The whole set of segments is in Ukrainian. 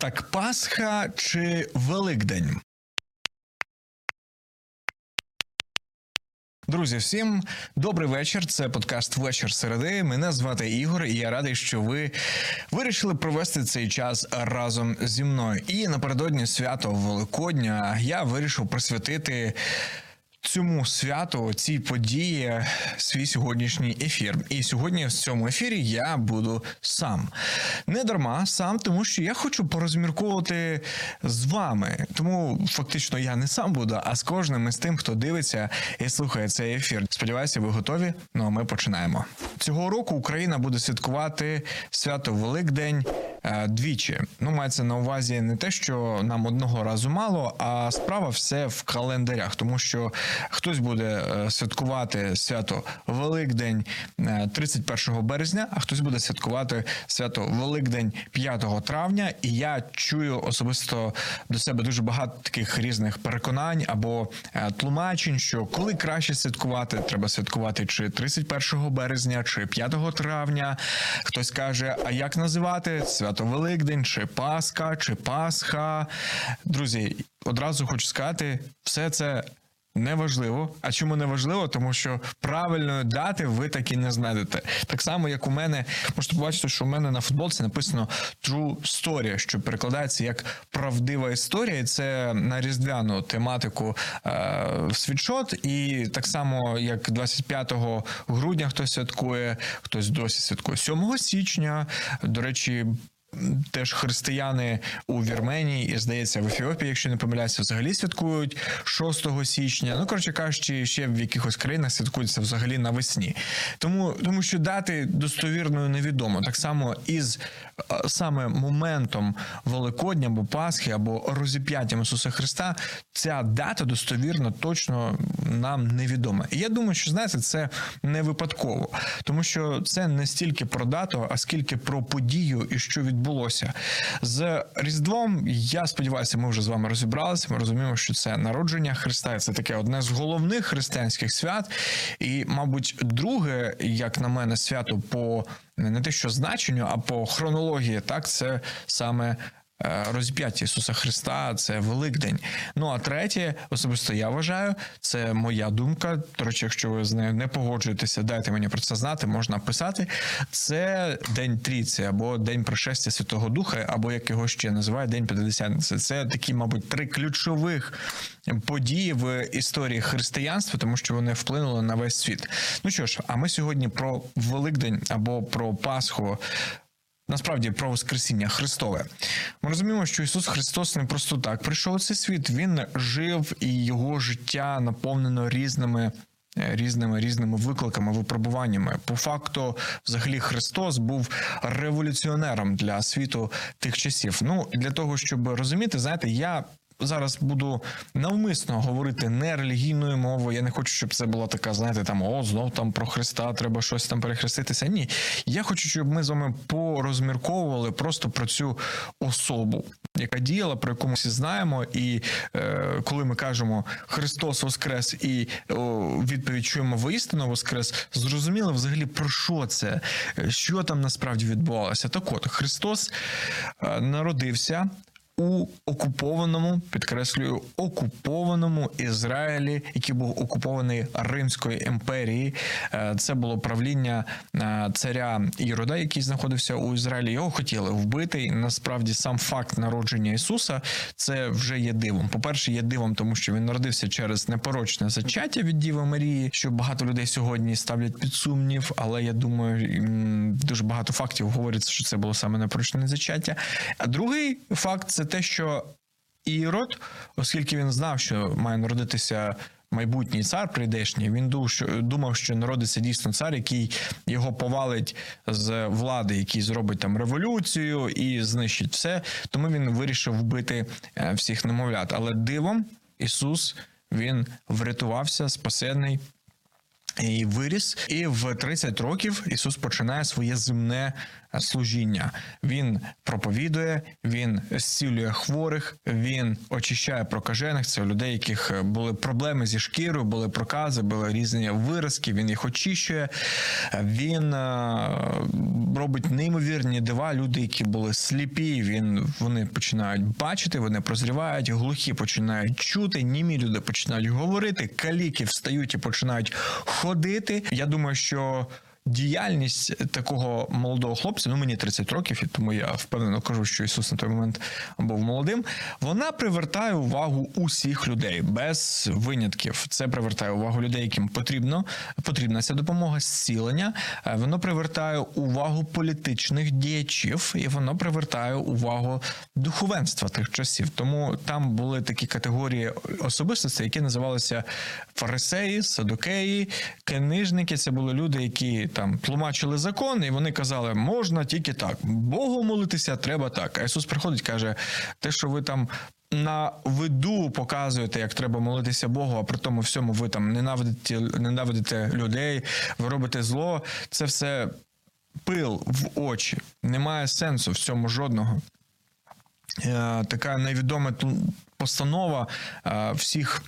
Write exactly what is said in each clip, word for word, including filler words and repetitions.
Так, Пасха чи Великдень? Друзі, всім добрий вечір. Це подкаст «Вечір середи». Мене звати Ігор, і я радий, що ви вирішили провести цей час разом зі мною. І напередодні свято Великодня я вирішив присвятити цьому святу, цій події, свій сьогоднішній ефір. І сьогодні в цьому ефірі я буду сам. Не дарма сам, тому що я хочу порозмірковувати з вами. Тому фактично я не сам буду, а з кожним із тим, хто дивиться і слухає цей ефір. Сподіваюся, ви готові? Ну а ми починаємо. Цього року Україна буде святкувати свято Великдень двічі. Ну, мається на увазі не те, що нам одного разу мало, а справа все в календарях, тому що хтось буде святкувати свято Великдень тридцять першого березня, а хтось буде святкувати свято Великдень п'ятого травня, і я чую особисто до себе дуже багато таких різних переконань або тлумачень, що коли краще святкувати, треба святкувати чи тридцять першого березня, чи п'ятого травня. Хтось каже, а як називати свято Великдень, чи Пасха, чи Пасха. Друзі, одразу хочу сказати, все це неважливо. А чому неважливо? Тому що правильної дати ви таки не знайдете. Так само, як у мене, можете побачити, що у мене на футболці написано True Story, що перекладається як правдива історія. І це на різдвяну тематику е, світшот. І так само, як двадцять п'ятого грудня хтось святкує, хтось досі святкує сьомого січня. До речі, теж християни у Вірменії і, здається, в Ефіопії, якщо не помиляюся, взагалі святкують шостого січня. Ну, коротше кажучи, ще в якихось країнах святкується взагалі навесні. Тому, тому що дати достовірною невідомо. Так само із саме моментом Великодня або Пасхи, або розіп'яттям Ісуса Христа, ця дата достовірно точно нам невідома. І я думаю, що, знаєте, це не випадково. Тому що це не стільки про дату, а скільки про подію і що відбувається. Булося. З Різдвом, я сподіваюся, ми вже з вами розібралися, ми розуміємо, що це народження Христа, це таке одне з головних християнських свят, і, мабуть, друге, як на мене, свято по не те що значенню, а по хронології, так, це саме розп'яття Ісуса Христа, це Великдень. Ну, а третє, особисто я вважаю, це моя думка. До речі, якщо ви з нею не погоджуєтеся, дайте мені про це знати, можна писати. Це День Трійці, або День Пришестя Святого Духа, або як його ще називають, День П'ятидесятниці. Це такі, мабуть, три ключових події в історії християнства, тому що вони вплинули на весь світ. Ну що ж, а ми сьогодні про Великдень або про Пасху, насправді, про Воскресіння Христове. Ми розуміємо, що Ісус Христос не просто так прийшов у цей світ, Він жив, і Його життя наповнено різними різними різними викликами, випробуваннями. По факту, взагалі, Христос був революціонером для світу тих часів. Ну, для того, щоб розуміти, знаєте, я зараз буду навмисно говорити не релігійною мовою. Я не хочу, щоб це була така, знаєте, там, о, знов там про Христа, треба щось там перехреститися. Ні. Я хочу, щоб ми з вами порозмірковували просто про цю особу, яка діяла, про яку ми всі знаємо. І е, коли ми кажемо «Христос воскрес» і о, відповідь чуємо «Воістину воскрес», зрозуміло взагалі про що це, що там насправді відбувалося. Так от, Христос е, народився у окупованому, підкреслюю, окупованому Ізраїлі, який був окупований Римською імперією. Це було правління царя Ірода, який знаходився у Ізраїлі. Його хотіли вбити, і насправді сам факт народження Ісуса – це вже є дивом. По-перше, є дивом, тому що він народився через непорочне зачаття від Діви Марії, що багато людей сьогодні ставлять під сумнів, але я думаю, дуже багато фактів говориться, що це було саме непорочне зачаття. А другий факт – це те, що Ірод, оскільки він знав, що має народитися майбутній цар прийдешній, він думав, що народиться дійсно цар, який його повалить з влади, який зробить там революцію і знищить все, тому він вирішив вбити всіх немовлят. Але дивом Ісус, він врятувався, спасений, і виріс, і в тридцять років Ісус починає своє земне служіння. Він проповідує, він зцілює хворих, він очищає прокажених. Це людей, яких були проблеми зі шкірою, були прокази, були різні виразки, він їх очищує. Він робить неймовірні дива. Люди, які були сліпі, він, вони починають бачити, вони прозрівають, глухі починають чути, німі люди починають говорити, каліки встають і починають ходити. Я думаю, що діяльність такого молодого хлопця, ну мені тридцять років, і тому я впевнено кажу, що Ісус на той момент був молодим, вона привертає увагу усіх людей, без винятків. Це привертає увагу людей, яким потрібно, потрібна ця допомога, зцілення. Воно привертає увагу політичних діячів, і воно привертає увагу духовенства тих часів. Тому там були такі категорії особистостей, які називалися фарисеї, садукеї, книжники. Це були люди, які там тлумачили закон, і вони казали, можна тільки так. Богу молитися треба так. А Ісус приходить, каже, те, що ви там на виду показуєте, як треба молитися Богу, а при тому всьому ви там ненавидите, ненавидите людей, ви робите зло, це все пил в очі. Немає сенсу в цьому жодного. Така найвідома постанова всіх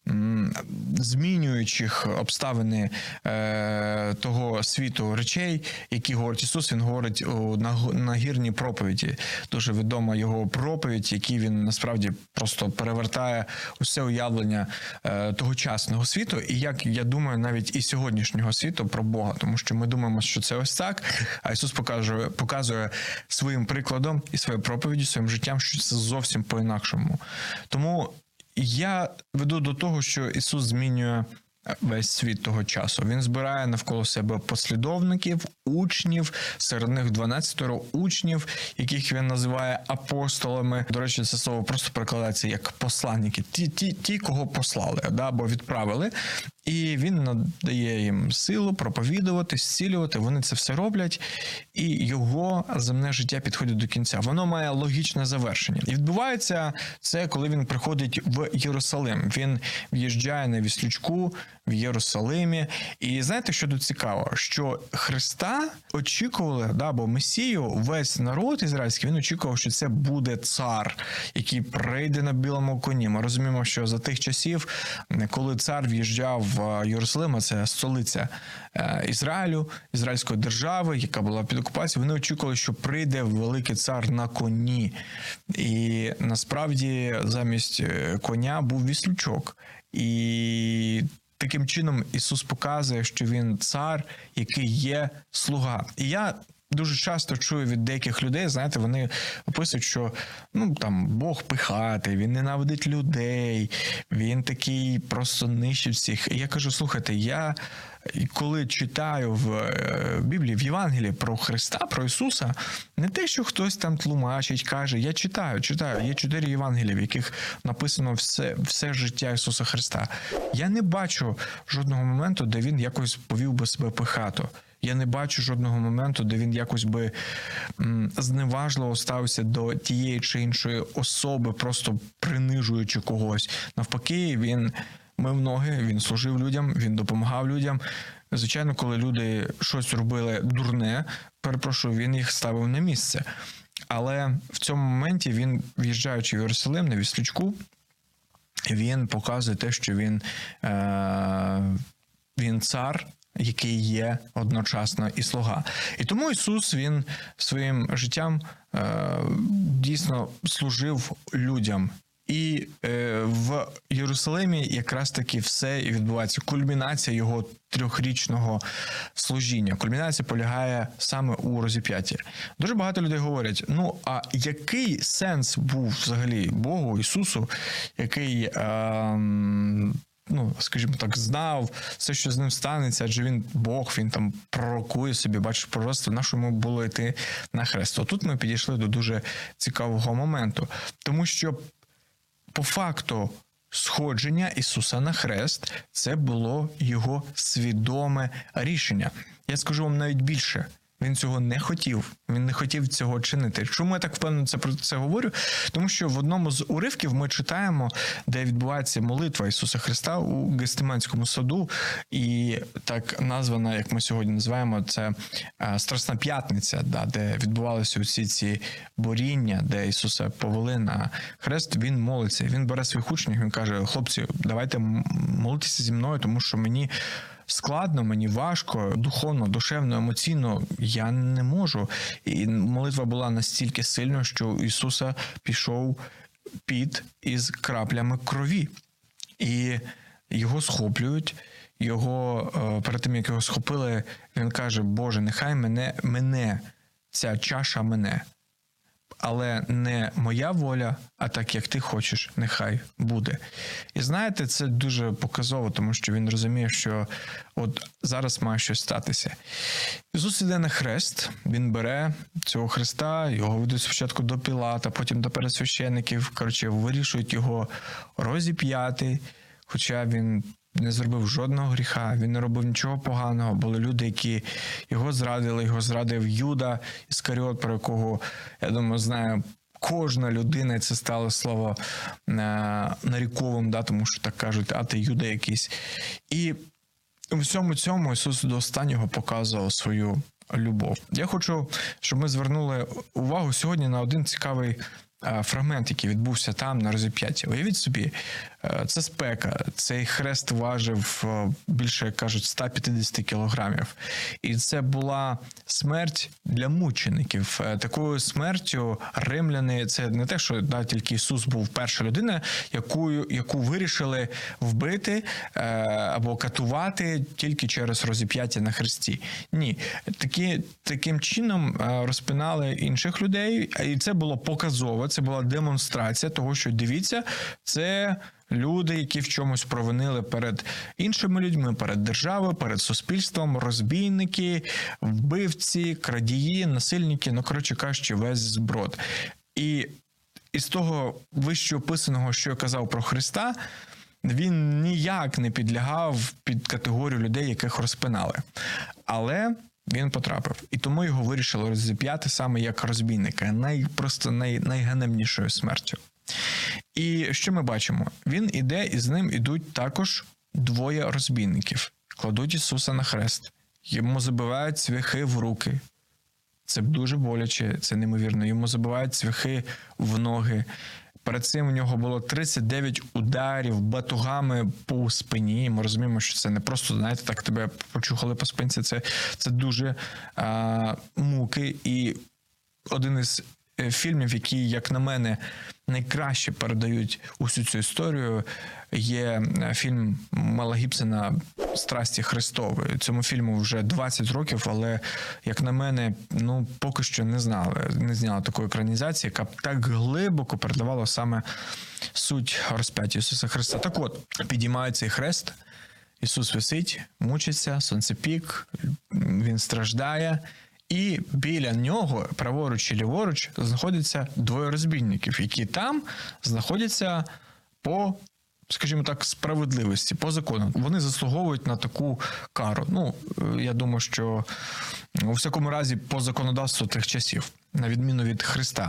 змінюючих обставини е, того світу речей, які говорить Ісус, він говорить у нагірній проповіді. Дуже відома його проповідь, який він насправді просто перевертає усе уявлення е, тогочасного світу, і як, я думаю, навіть і сьогоднішнього світу про Бога, тому що ми думаємо, що це ось так, а Ісус показує, показує своїм прикладом і своєю проповіддю, своїм життям, що це зовсім по-інакшому. Тому я веду до того, що Ісус змінює весь світ того часу. Він збирає навколо себе послідовників, учнів, серед них дванадцятеро учнів, яких він називає апостолами. До речі, це слово просто перекладається як посланники. Ті, ті, ті кого послали, да, або відправили. І він надає їм силу проповідувати, зцілювати. Вони це все роблять, і його земне життя підходить до кінця. Воно має логічне завершення. І відбувається це, коли він приходить в Єрусалим. Він в'їжджає на віслючку в Єрусалимі. І знаєте, що тут цікаво? Що Христа очікували, да, бо Месію, весь народ ізраїльський, він очікував, що це буде цар, який прийде на білому коні. Ми розуміємо, що за тих часів, коли цар в'їжджав в Єрусалим, це столиця Ізраїлю, ізраїльської держави, яка була під окупацією, вони очікували, що прийде великий цар на коні. І насправді замість коня був віслючок. І таким чином Ісус показує, що Він цар, який є слуга. І я дуже часто чую від деяких людей, знаєте, вони описують, що ну там Бог пихатий, він ненавидить людей, він такий просто нищить всіх. І я кажу, слухайте, я коли читаю в Біблії, в Євангелії про Христа, про Ісуса, не те, що хтось там тлумачить, каже, я читаю, читаю, є чотири Євангелії, в яких написано все, все життя Ісуса Христа. Я не бачу жодного моменту, де він якось повів би себе пихато. Я не бачу жодного моменту, де він якось би м, зневажливо ставився до тієї чи іншої особи, просто принижуючи когось. Навпаки, він мив ноги, він служив людям, він допомагав людям. Звичайно, коли люди щось робили дурне, перепрошую, він їх ставив на місце. Але в цьому моменті він, в'їжджаючи в Єрусалим на віслючку, він показує те, що він, е- він цар, який є одночасно і слуга. І тому Ісус, Він своїм життям е, дійсно служив людям. І е, в Єрусалимі якраз таки все і відбувається. Кульмінація його трьохрічного служіння. Кульмінація полягає саме у розіп'ятті. Дуже багато людей говорять, ну, а який сенс був взагалі Богу, Ісусу, який... Е, ну, скажімо так, знав все, що з ним станеться, адже він Бог, він там пророкує собі, бачить пророцтво, на що йому було йти на хрест. Тут ми підійшли до дуже цікавого моменту, тому що по факту сходження Ісуса на хрест – це було його свідоме рішення. Я скажу вам навіть більше. Він цього не хотів. Він не хотів цього чинити. Чому я так впевнено це про це говорю? Тому що в одному з уривків ми читаємо, де відбувається молитва Ісуса Христа у Гестиманському саду, і так названа, як ми сьогодні називаємо, це Страсна п'ятниця, да, де відбувалися усі ці боріння, де Ісуса повели на хрест. Він молиться, він бере своїх учнів, він каже: хлопці, давайте молитися зі мною, тому що мені складно, мені важко, духовно, душевно, емоційно я не можу. І молитва була настільки сильна, що у Ісуса пішов піт із краплями крові. І його схоплюють, його, перед тим, як його схопили, він каже: Боже, нехай мене, мене, ця чаша мене. Але не моя воля, а так, як ти хочеш, нехай буде. І знаєте, це дуже показово, тому що він розуміє, що от зараз має щось статися. Ісус іде на хрест, він бере цього хреста, його ведуть спочатку до Пілата, потім до пересвящеників, коротше, вирішують його розіп'яти, хоча він не зробив жодного гріха, він не робив нічого поганого. Були люди, які його зрадили, його зрадив Юда Іскаріот, про якого, я думаю, знає кожна людина, і це стало слово наріковим, да, тому що так кажуть, а ти Юда якийсь. І у всьому цьому Ісус до останнього показував свою любов. Я хочу, щоб ми звернули увагу сьогодні на один цікавий фрагмент, який відбувся там, на розіп'ятті. Уявіть собі, це спека. Цей хрест важив більше, як кажуть, сто п'ятдесят кілограмів. І це була смерть для мучеників. Такою смертю римляни, це не те, що да, тільки Ісус був перша людина, яку, яку вирішили вбити або катувати тільки через розіп'яття на хресті. Ні. Такі, таким чином розпинали інших людей, і це було показово, це була демонстрація того, що, дивіться, це люди, які в чомусь провинили перед іншими людьми, перед державою, перед суспільством, розбійники, вбивці, крадії, насильники, ну, коротше кажучи, весь зброд. І із того вище описаного, що я казав про Христа, він ніяк не підлягав під категорію людей, яких розпинали. Але він потрапив. І тому його вирішили розіп'яти саме як розбійника. Най, просто най, найганебнішою смертю. І що ми бачимо? Він іде, і з ним ідуть також двоє розбійників. Кладуть Ісуса на хрест. Йому забивають цвяхи в руки. Це дуже боляче, це неймовірно. Йому забивають цвяхи в ноги. Перед цим у нього було тридцять дев'ять ударів батогами по спині. Ми розуміємо, що це не просто, знаєте, так тебе почухали по спинці. Це, це дуже а, муки. І один із фільмів, які, як на мене, найкраще передають усю цю історію, є фільм Мела Гібсона «Страсті Христові». Цьому фільму вже двадцять років, але, як на мене, ну, поки що не знали, не зняли такої екранізації, яка б так глибоко передавала саме суть розп'яття Ісуса Христа. Так от, підіймає цей хрест, Ісус висить, мучиться, сонцепік, він страждає, і біля нього, праворуч і ліворуч, знаходяться двоє розбійників, які там знаходяться по, скажімо так, справедливості, по закону. Вони заслуговують на таку кару. Ну, я думаю, що у всякому разі по законодавству тих часів, на відміну від Христа.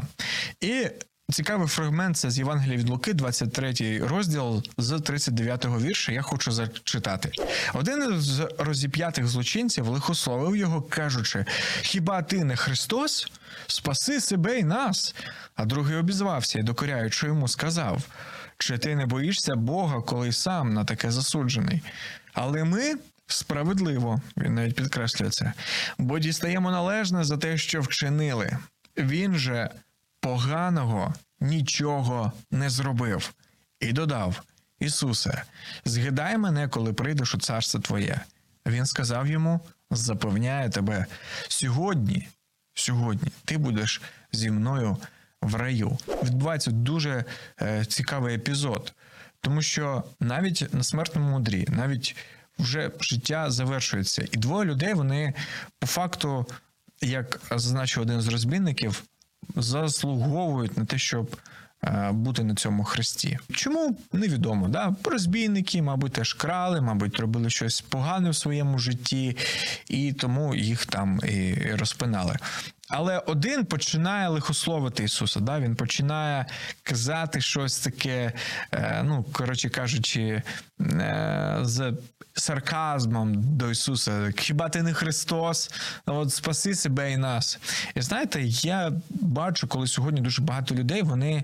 І цікавий фрагмент – це з Євангелія від Луки, двадцять третій розділ, з тридцять дев'ятого вірша, я хочу зачитати. Один з розіп'ятих злочинців лихословив його, кажучи: «Хіба ти не Христос? Спаси себе й нас!» А другий обізвався і, докоряючи йому, сказав: «Чи ти не боїшся Бога, коли сам на таке засуджений? Але ми справедливо», він навіть підкреслює це, «бо дістаємо належне за те, що вчинили. Він же поганого нічого не зробив». І додав: «Ісусе, згадай мене, коли прийдеш у царство Твоє». Він сказав йому: «Запевняю тебе, сьогодні, сьогодні ти будеш зі мною в раю». Відбувається дуже е, цікавий епізод, тому що навіть на смертному одрі, навіть вже життя завершується. І двоє людей, вони по факту, як зазначив один з розбійників, заслуговують на те, щоб бути на цьому хресті. Чому? Невідомо. Да? Розбійники, мабуть, теж крали, мабуть, робили щось погане в своєму житті, і тому їх там і розпинали. Але один починає лихословити Ісуса, да? Він починає казати щось таке, ну, коротше кажучи, з сарказмом до Ісуса. Хіба ти не Христос? От спаси себе і нас. І знаєте, я бачу, коли сьогодні дуже багато людей, вони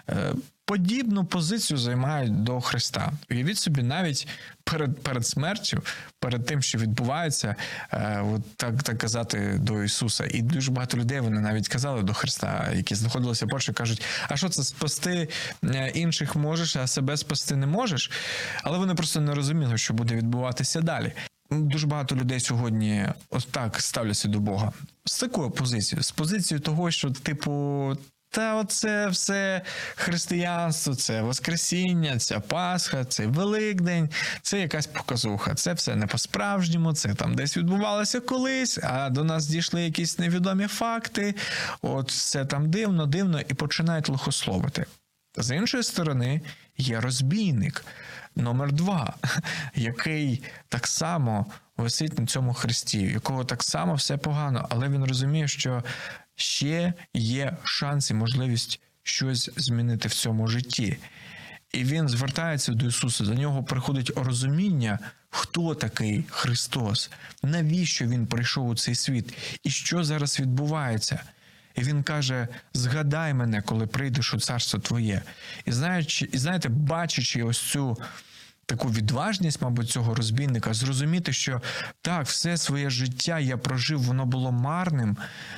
подібну позицію займають до Христа. Уявіть собі, навіть перед, перед смертю, перед тим, що відбувається, е, от так, так казати до Ісуса. І дуже багато людей, вони навіть казали до Христа, які знаходилися поруч, кажуть, а що це, спасти інших можеш, а себе спасти не можеш? Але вони просто не розуміли, що буде відбуватися далі. Дуже багато людей сьогодні ось так ставляться до Бога. З такою позицією. З позицією того, що, типу, та оце все християнство, це Воскресіння, це Пасха, це Великдень, це якась показуха. Це все не по-справжньому, це там десь відбувалося колись, а до нас дійшли якісь невідомі факти, от все там дивно, дивно, і починають лихословити. З іншої сторони, є розбійник номер два, який так само висить на цьому хресті, у якого так само все погано, але він розуміє, що ще є шанс і можливість щось змінити в цьому житті. І він звертається до Ісуса, до нього приходить розуміння, хто такий Христос, навіщо Він прийшов у цей світ і що зараз відбувається. І він каже, згадай мене, коли прийдеш у царство твоє. І, знаючи, і знаєте, бачачи ось цю таку відважність, мабуть, цього розбійника, зрозуміти, що так, все своє життя я прожив, воно було марним,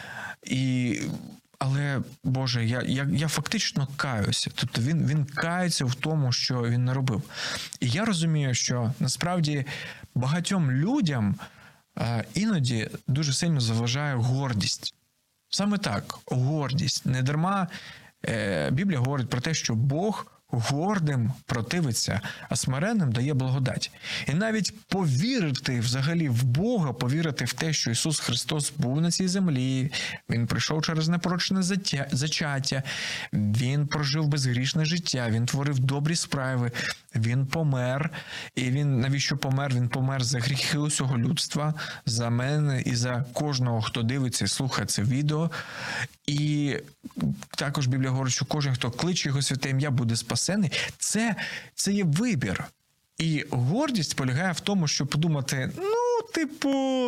і... але, Боже, я, я, я фактично каюся. Тобто він, він кається в тому, що він не робив. І я розумію, що насправді багатьом людям е, іноді дуже сильно заважає гордість. Саме так, гордість. Не дарма е, Біблія говорить про те, що Бог гордим противиться, а смиренним дає благодать. І навіть повірити взагалі в Бога, повірити в те, що Ісус Христос був на цій землі, Він прийшов через непорочне зачаття, Він прожив безгрішне життя, Він творив добрі справи, Він помер. І Він, навіщо помер? Він помер за гріхи усього людства, за мене і за кожного, хто дивиться і слухає це відео. І також Біблія говорить, що кожен, хто кличе Його святе ім'я, буде спасений. Це, це є вибір. І гордість полягає в тому, щоб подумати, ну, типу,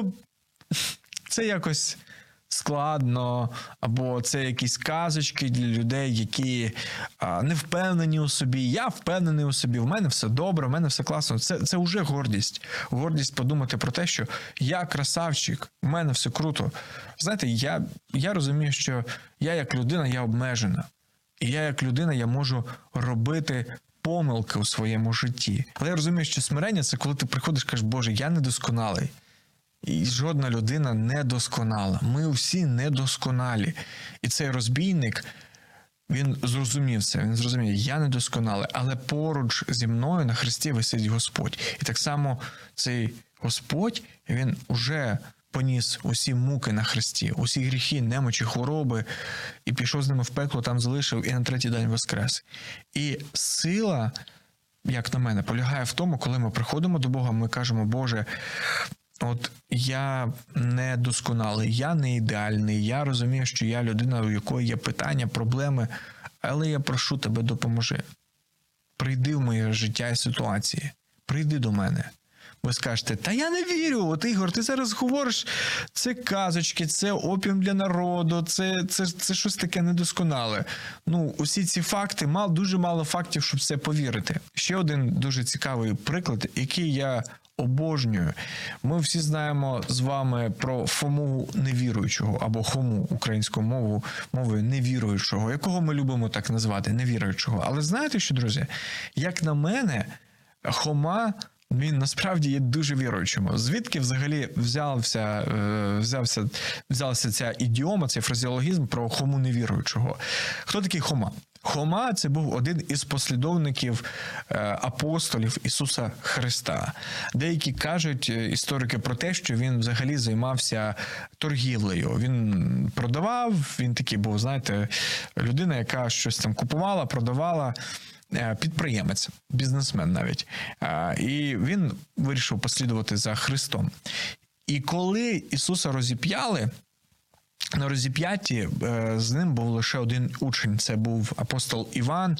це якось складно, або це якісь казочки для людей, які а, не впевнені у собі. Я впевнений у собі, в мене все добре, в мене все класно. Це, це вже гордість. Гордість подумати про те, що я красавчик, в мене все круто. Знаєте, я, я розумію, що я як людина, я обмежена. І я як людина, я можу робити помилки у своєму житті. Але я розумію, що смирення – це коли ти приходиш і кажеш, Боже, я недосконалий. І жодна людина не досконала. Ми всі недосконалі. І цей розбійник, він зрозумів це. Він зрозумів, я недосконалий, але поруч зі мною на хресті висить Господь. І так само цей Господь, він уже поніс усі муки на хресті, усі гріхи, немочі, хвороби, і пішов з ними в пекло, там залишив, і на третій день воскрес. І сила, як на мене, полягає в тому, коли ми приходимо до Бога, ми кажемо, Боже, от я не досконалий, я не ідеальний, я розумію, що я людина, у якої є питання, проблеми, але я прошу тебе, допоможи. Прийди в моє життя і ситуації, прийди до мене. Ви скажете, та я не вірю, от Ігор, ти зараз говориш, це казочки, це опіум для народу, це, це, це щось таке недосконале. Ну, усі ці факти, мал, дуже мало фактів, щоб в це повірити. Ще один дуже цікавий приклад, який я обожнюю. Ми всі знаємо з вами про Фому невіруючого, або Хому українською мовою, мовою невіруючого, якого ми любимо так назвати, невіруючого. Але знаєте що, друзі, як на мене, Хома, він насправді є дуже віруючим. Звідки взагалі взявся, взявся, взялася ця ідіома, цей фразеологізм про Хому невіруючого? Хто такий Хома? Хома – це був один із послідовників апостолів Ісуса Христа. Деякі кажуть, історики, про те, що він взагалі займався торгівлею. Він продавав, він такий був, знаєте, людина, яка щось там купувала, продавала, підприємець, бізнесмен навіть. І він вирішив послідувати за Христом. І коли Ісуса розіп'яли, на розіп'ятті з ним був лише один учень, це був апостол Іван,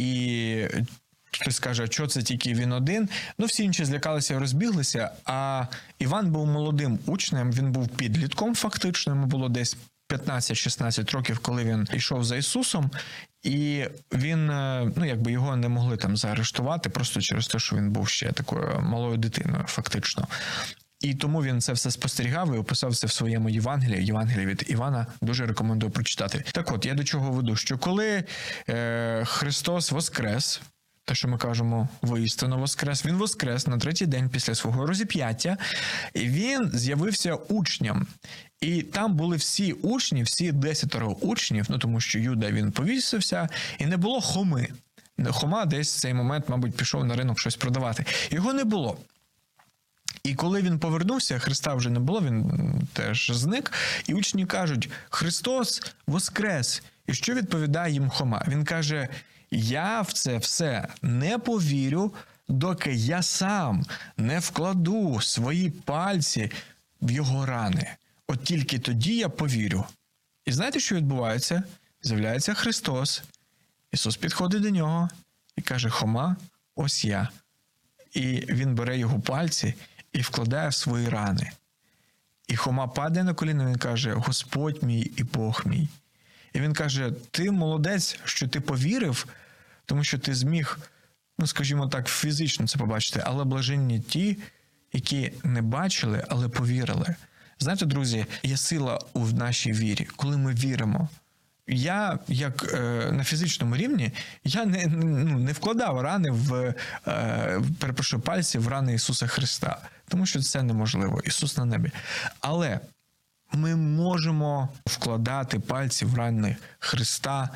і хтось каже, а що це тільки він один? Ну, всі інші злякалися і розбіглися, а Іван був молодим учнем, він був підлітком фактично, йому було десь п'ятнадцять-шістнадцять років, коли він йшов за Ісусом, і він, ну, якби його не могли там заарештувати, просто через те, що він був ще такою малою дитиною, фактично. І тому він це все спостерігав і описав це в своєму Євангелії. Євангелії від Івана дуже рекомендую прочитати. Так от, я до чого веду, що коли е, Христос воскрес, те, що ми кажемо, воістину воскрес, він воскрес на третій день після свого розіп'яття, і він з'явився учням. І там були всі учні, всі десятеро учнів, ну тому що Юда, він повісився, і не було Хоми. Хома десь в цей момент, мабуть, пішов на ринок щось продавати. Його не було. І коли він повернувся, Христа вже не було, він теж зник, і учні кажуть, Христос воскрес. І що відповідає їм Хома? Він каже, я в це все не повірю, доки я сам не вкладу свої пальці в його рани. От тільки тоді я повірю. І знаєте, що відбувається? З'являється Христос, Ісус підходить до нього і каже, Хома, ось я. І він бере його пальці і вкладає в свої рани. І Хома падає на коліна, він каже, Господь мій і Бог мій. І він каже, ти молодець, що ти повірив, тому що ти зміг, ну, скажімо так, фізично це побачити, але блаженні ті, які не бачили, але повірили. Знаєте, друзі, є сила у нашій вірі, коли ми віримо. Я, як е, на фізичному рівні, я не, ну, не вкладав рани в, е, перепрошую, пальці в рани Ісуса Христа, тому що це неможливо, Ісус на небі. Але ми можемо вкладати пальці в рани Христа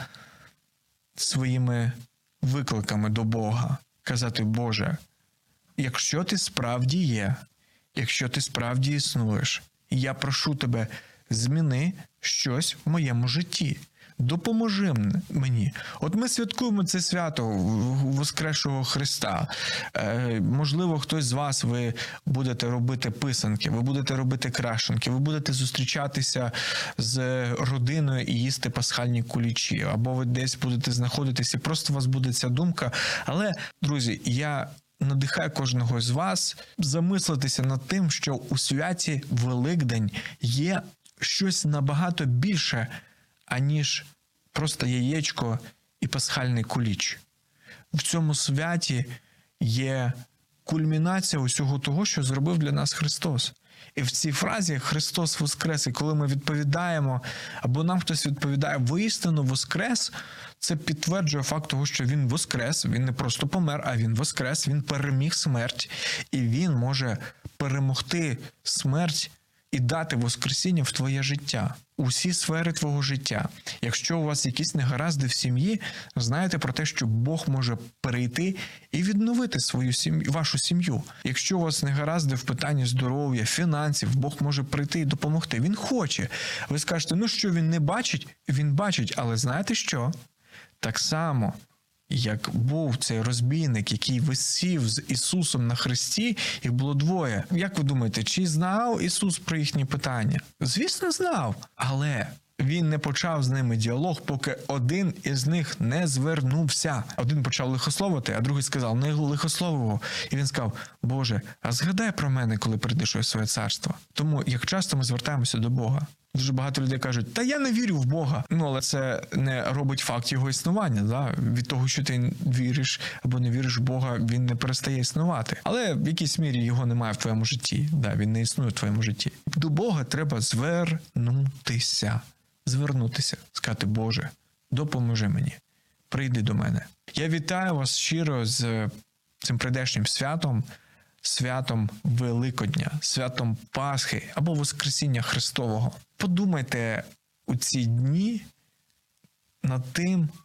своїми викликами до Бога, казати, Боже, якщо ти справді є, якщо ти справді існуєш, я прошу тебе, зміни щось в моєму житті. Допоможи мені. От ми святкуємо це свято Воскресшого Христа. Е, можливо, хтось з вас, ви будете робити писанки, ви будете робити крашенки, ви будете зустрічатися з родиною і їсти пасхальні кулічі, або ви десь будете знаходитися, і просто у вас буде ця думка. Але, друзі, я надихаю кожного з вас замислитися над тим, що у святі Великдень є щось набагато більше, аніж просто яєчко і пасхальний куліч. В цьому святі є кульмінація усього того, що зробив для нас Христос. І в цій фразі «Христос воскрес», і коли ми відповідаємо, або нам хтось відповідає «воістину воскрес», це підтверджує факт того, що Він воскрес, Він не просто помер, а Він воскрес, Він переміг смерть, і Він може перемогти смерть і дати воскресіння в твоє життя, у всі сфери твого життя. Якщо у вас якісь негаразди в сім'ї, знайте про те, що Бог може перейти і відновити свою сім'ю, вашу сім'ю. Якщо у вас негаразди в питанні здоров'я, фінансів, Бог може прийти і допомогти. Він хоче. Ви скажете, ну що, він не бачить? Він бачить, але знаєте що? Так само, як був цей розбійник, який висів з Ісусом на хресті, їх було двоє. Як ви думаєте, чи знав Ісус про їхні питання? Звісно, знав, але Він не почав з ними діалог, поки один із них не звернувся. Один почав лихословити, а другий сказав, не лихословив. І він сказав, Боже, а згадай про мене, коли прийдеш у своє царство. Тому, як часто ми звертаємося до Бога. Дуже багато людей кажуть, та я не вірю в Бога. Ну, але це не робить факт його існування. Да? Від того, що ти віриш або не віриш в Бога, він не перестає існувати. Але в якійсь мірі його немає в твоєму житті. Да, він не існує в твоєму житті. До Бога треба звернутися. Звернутися. Сказати, Боже, допоможи мені. Прийди до мене. Я вітаю вас щиро з цим прийдешнім святом, святом Великодня, святом Пасхи або Воскресіння Христового. Подумайте у ці дні над тим,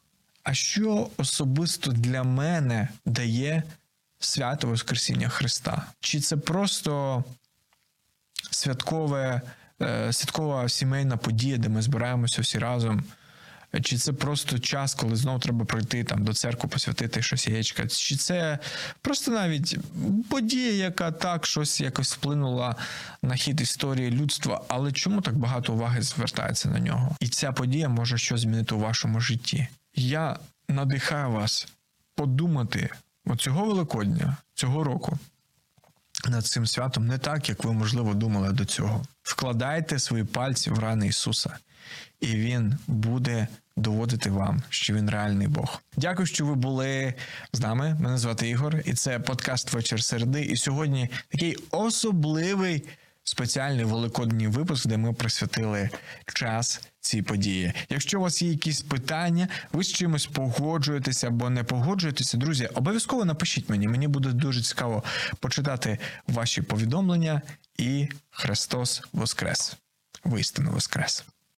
а що особисто для мене дає свято Воскресіння Христа? Чи це просто святкове, е, святкова сімейна подія, де ми збираємося всі разом? Чи це просто час, коли знову треба прийти там до церкви, посвятити щось яєчка? Чи це просто навіть подія, яка так щось якось вплинула на хід історії людства, але чому так багато уваги звертається на нього? І ця подія може щось змінити у вашому житті. Я надихаю вас подумати оцього Великодня, цього року, над цим святом не так, як ви, можливо, думали до цього. Вкладайте свої пальці в рани Ісуса, і Він буде доводити вам, що Він реальний Бог. Дякую, що ви були з нами. Мене звати Ігор, і це подкаст «Вечір середи». І сьогодні такий особливий спеціальний великодній випуск, де ми присвятили час цій події. Якщо у вас є якісь питання, ви з чимось погоджуєтеся або не погоджуєтеся, друзі, обов'язково напишіть мені. Мені буде дуже цікаво почитати ваші повідомлення. І Христос Воскрес! Воістину Воскрес!